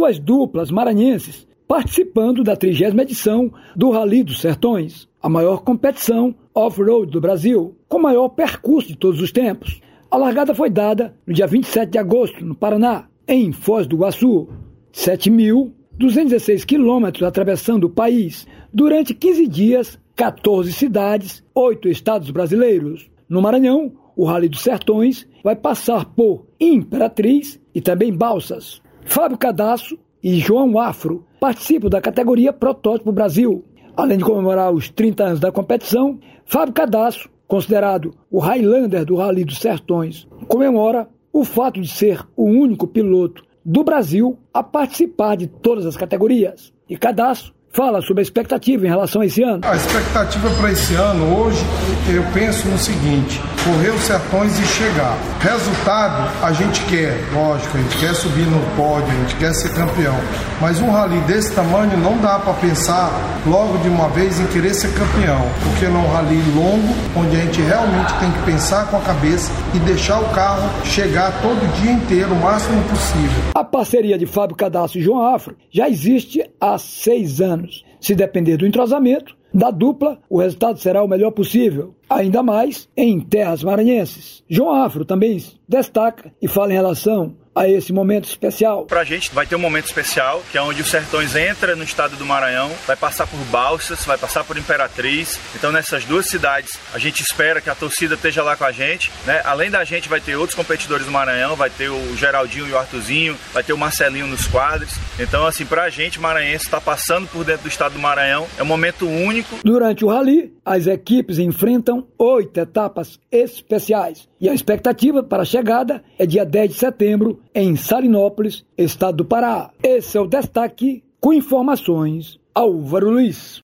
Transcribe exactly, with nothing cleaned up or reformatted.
duas duplas maranhenses participando da trigésima edição do Rally dos Sertões, a maior competição off-road do Brasil, com o maior percurso de todos os tempos. A largada foi dada no dia vinte e sete de agosto, no Paraná, em Foz do Iguaçu. sete mil duzentos e dezesseis quilômetros atravessando o país, durante quinze dias, quatorze cidades, oito estados brasileiros. No Maranhão, o Rally dos Sertões vai passar por Imperatriz e também Balsas. Fábio Cadastro e João Afro participam da categoria Protótipo Brasil. Além de comemorar os trinta anos da competição, Fábio Cadastro, considerado o Highlander do Rally dos Sertões, comemora o fato de ser o único piloto do Brasil a participar de todas as categorias. E Cadastro fala sobre a expectativa em relação a esse ano. A expectativa para esse ano, hoje, eu penso no seguinte: correr os sertões e chegar. Resultado, a gente quer, lógico, a gente quer subir no pódio, a gente quer ser campeão. Mas um rally desse tamanho não dá para pensar logo de uma vez em querer ser campeão, porque não é um rally longo, onde a gente realmente tem que pensar com a cabeça e deixar o carro chegar todo dia inteiro, o máximo possível. A parceria de Fábio Cadastro e João Afro já existe há seis anos. Se depender do entrosamento da dupla, o resultado será o melhor possível, ainda mais em terras maranhenses. João Afro também destaca e fala em relação a esse momento especial. Pra gente vai ter um momento especial, que é onde os Sertões entra no estado do Maranhão, vai passar por Balsas, vai passar por Imperatriz. Então nessas duas cidades a gente espera que a torcida esteja lá com a gente, né? Além da gente vai ter outros competidores do Maranhão, vai ter o Geraldinho e o Artuzinho, vai ter o Marcelinho nos quadros. Então assim, pra gente maranhense estar tá passando por dentro do estado do Maranhão é um momento único. Durante o rally, as equipes enfrentam oito etapas especiais e a expectativa para a chegada é dia dez de setembro em Salinópolis, estado do Pará. Esse é o destaque com informações Álvaro Luiz.